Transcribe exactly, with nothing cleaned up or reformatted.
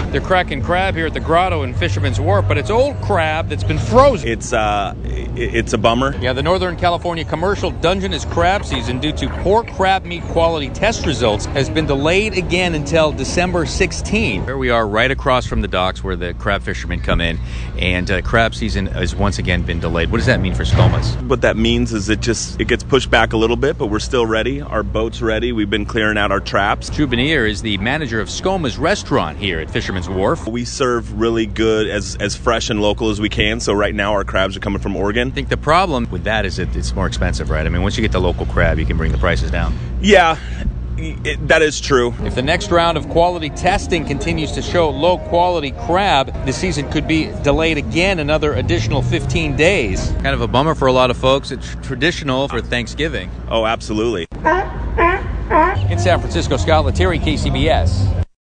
They're cracking crab here at the Grotto in Fisherman's Wharf, but it's old crab that's been frozen. It's uh, it's a bummer. Yeah, the Northern California commercial Dungeness crab season, due to poor crab meat quality test results, has been delayed again until December sixteenth. Here we are right across from the docks where the crab fishermen come in, and uh, crab season has once again been delayed. What does that mean for Skomas? What that means is it just it gets pushed back a little bit, but we're still ready. Our boat's ready. We've been clearing out our traps. Drew Benier is the manager of Skoma's restaurant here at Fisherman's Wharf. We serve really good, as as fresh and local as we can. So right now our crabs are coming from Oregon. I think the problem with that is that it's more expensive, right? I mean, once you get the local crab, you can bring the prices down. Yeah, it, that is true. If the next round of quality testing continues to show low quality crab, the season could be delayed again another additional fifteen days. Kind of a bummer for a lot of folks. It's traditional for Thanksgiving. Oh, absolutely. In San Francisco, Scott Lettieri, K C B S.